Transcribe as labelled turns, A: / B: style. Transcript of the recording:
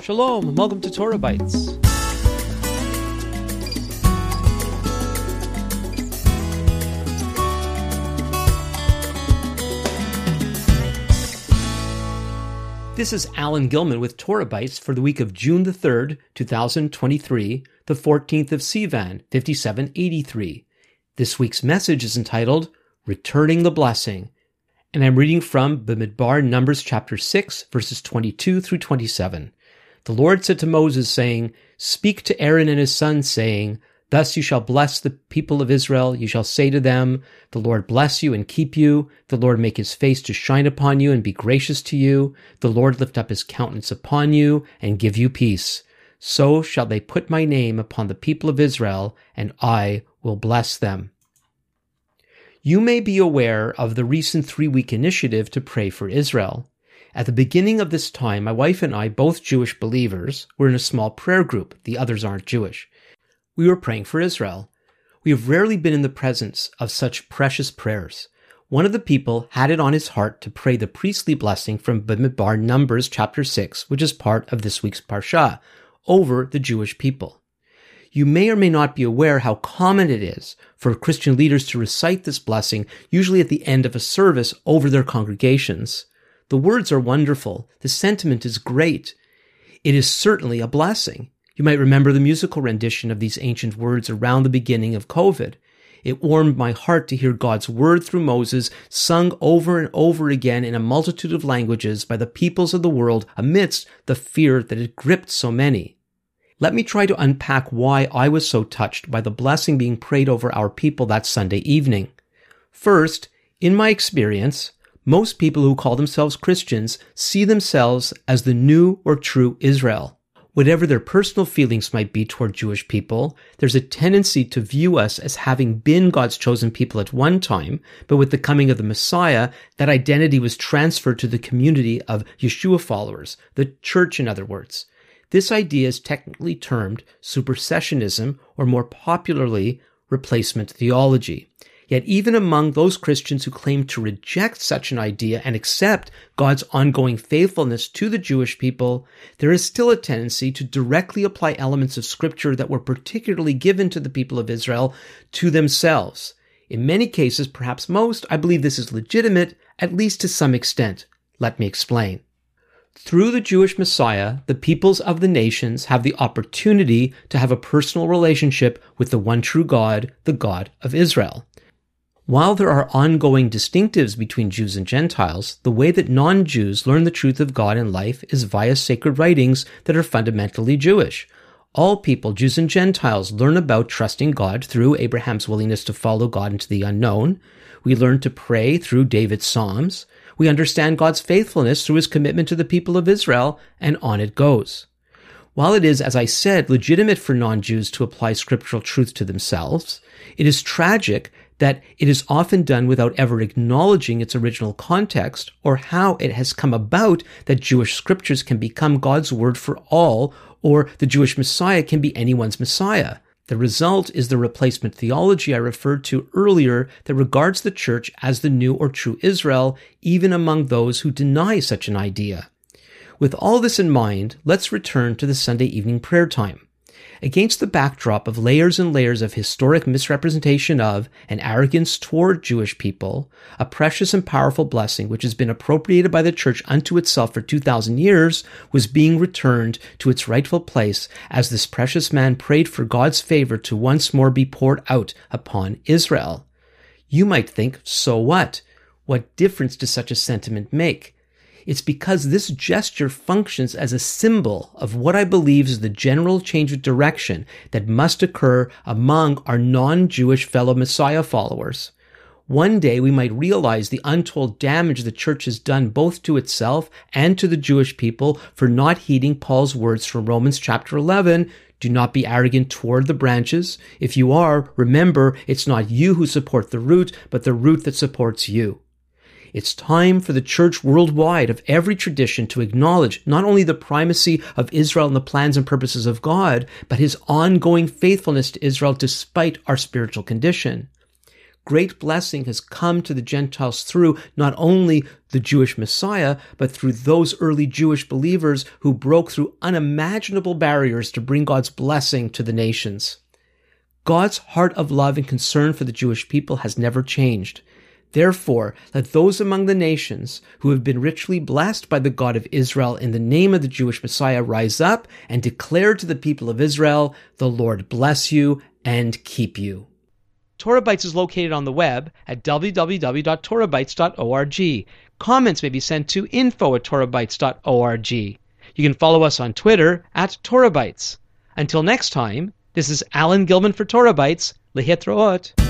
A: Shalom, and welcome to Torah Bites. This is Alan Gilman with Torah Bites for the week of June the 3rd, 2023, the 14th of Sivan, 5783. This week's message is entitled, Returning the Blessing, and I'm reading from Bamidbar, Numbers chapter 6, verses 22 through 27. The Lord said to Moses, saying, Speak to Aaron and his sons, saying, Thus you shall bless the people of Israel. You shall say to them, The Lord bless you and keep you. The Lord make his face to shine upon you and be gracious to you. The Lord lift up his countenance upon you and give you peace. So shall they put my name upon the people of Israel, and I will bless them. You may be aware of the recent 3-week initiative to pray for Israel. At the beginning of this time, my wife and I, both Jewish believers, were in a small prayer group. The others aren't Jewish. We were praying for Israel. We have rarely been in the presence of such precious prayers. One of the people had it on his heart to pray the priestly blessing from Bamidbar, Numbers chapter 6, which is part of this week's Parsha, over the Jewish people. You may or may not be aware how common it is for Christian leaders to recite this blessing, usually at the end of a service, over their congregations. The words are wonderful. The sentiment is great. It is certainly a blessing. You might remember the musical rendition of these ancient words around the beginning of COVID. It warmed my heart to hear God's word through Moses sung over and over again in a multitude of languages by the peoples of the world amidst the fear that had gripped so many. Let me try to unpack why I was so touched by the blessing being prayed over our people that Sunday evening. First, in my experience, most people who call themselves Christians see themselves as the new or true Israel. Whatever their personal feelings might be toward Jewish people, there's a tendency to view us as having been God's chosen people at one time, but with the coming of the Messiah, that identity was transferred to the community of Yeshua followers, the church in other words. This idea is technically termed supersessionism, or more popularly, replacement theology. Yet even among those Christians who claim to reject such an idea and accept God's ongoing faithfulness to the Jewish people, there is still a tendency to directly apply elements of Scripture that were particularly given to the people of Israel to themselves. In many cases, perhaps most, I believe this is legitimate, at least to some extent. Let me explain. Through the Jewish Messiah, the peoples of the nations have the opportunity to have a personal relationship with the one true God, the God of Israel. While there are ongoing distinctives between Jews and Gentiles, the way that non-Jews learn the truth of God and life is via sacred writings that are fundamentally Jewish. All people, Jews and Gentiles, learn about trusting God through Abraham's willingness to follow God into the unknown. We learn to pray through David's Psalms. We understand God's faithfulness through his commitment to the people of Israel, and on it goes. While it is, as I said, legitimate for non-Jews to apply scriptural truth to themselves, it is tragic that it is often done without ever acknowledging its original context or how it has come about that Jewish scriptures can become God's word for all, or the Jewish Messiah can be anyone's Messiah. The result is the replacement theology I referred to earlier that regards the church as the new or true Israel, even among those who deny such an idea. With all this in mind, let's return to the Sunday evening prayer time. Against the backdrop of layers and layers of historic misrepresentation of and arrogance toward Jewish people, a precious and powerful blessing which has been appropriated by the church unto itself for 2,000 years was being returned to its rightful place as this precious man prayed for God's favor to once more be poured out upon Israel. You might think, so what? What difference does such a sentiment make? It's because this gesture functions as a symbol of what I believe is the general change of direction that must occur among our non-Jewish fellow Messiah followers. One day we might realize the untold damage the church has done both to itself and to the Jewish people for not heeding Paul's words from Romans chapter 11, do not be arrogant toward the branches. If you are, remember, it's not you who support the root, but the root that supports you. It's time for the church worldwide of every tradition to acknowledge not only the primacy of Israel and the plans and purposes of God, but his ongoing faithfulness to Israel despite our spiritual condition. great blessing has come to the Gentiles through not only the Jewish Messiah, but through those early Jewish believers who broke through unimaginable barriers to bring God's blessing to the nations. God's heart of love and concern for the Jewish people has never changed. Therefore, let those among the nations who have been richly blessed by the God of Israel in the name of the Jewish Messiah rise up and declare to the people of Israel, "The Lord bless you and keep you." Torah Bites is located on the web at www.torahbites.org. Comments may be sent to info@torahbites.org. You can follow us on Twitter @TorahBites. Until next time, this is Alan Gilman for Torah Bites. Lehitraot.